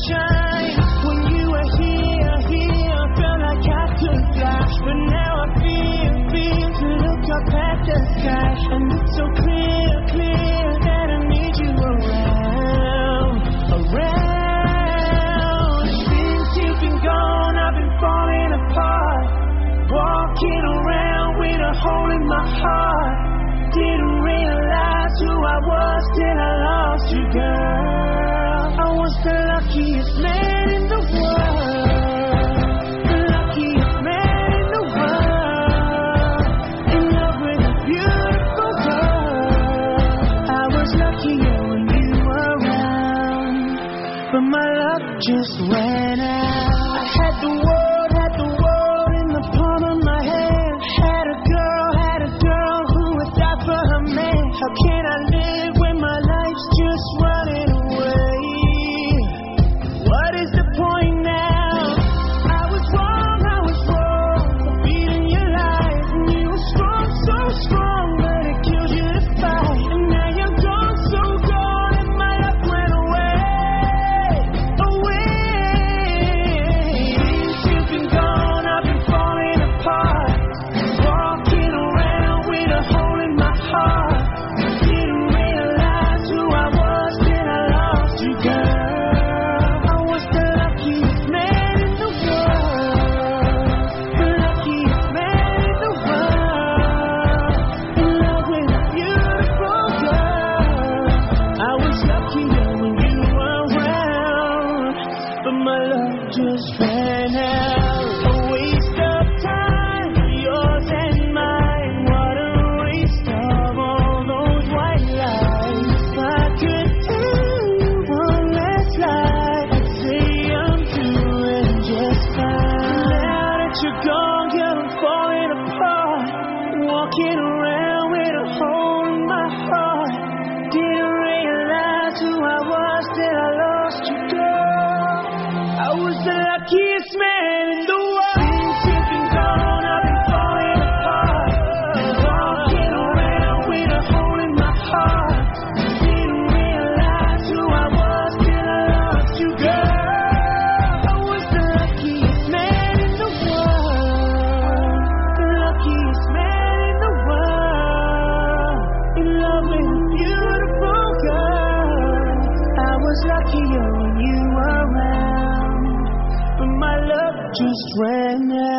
sunshine. When you were here, felt like I could fly. But now I feel to look up at the sky. And it's so clear that I need you around. Since you've been gone, I've been falling apart. Walking around with a hole in my heart. Didn't realize who I was till I lost you, girl. I was the luckiest man in the world. The luckiest man in the world. In love with a beautiful girl. I was luckier when you were around. But my luck just ran out. I had the world in the palm of my hand. Had a girl who would die for her man. How can I live when my life's just running away? What is the point now? I was wrong for beating your lies. And you were strong, so strong, but it killed you to fight. And now you're gone, so gone, and my luck went away. Since you've been gone, I've been falling apart. Walking around with a hole in my heart. Didn't realize who I was till I lost you, girl. I was the luckiest man in the world. The luckiest man in the world. In love with a beautiful girl. I was luckier when you were around. But my love just ran out. A waste of time, yours and mine. What a waste of all those white lies. If I could tell you one last lie, I'd say I'm doing just fine. Now that you're gone, girl, I'm falling apart. Walking around with a hole in my heart. Didn't realize who I was till I lost you, girl. I was the luckiest man in the world. Since you've been gone, I've been falling apart. Walking around with a hole in my heart. Didn't realize who I was till I lost you, girl. I was the luckiest man in the world. The luckiest man in the world. In love with a beautiful girl. I was luckier when you were around. But my love just ran out.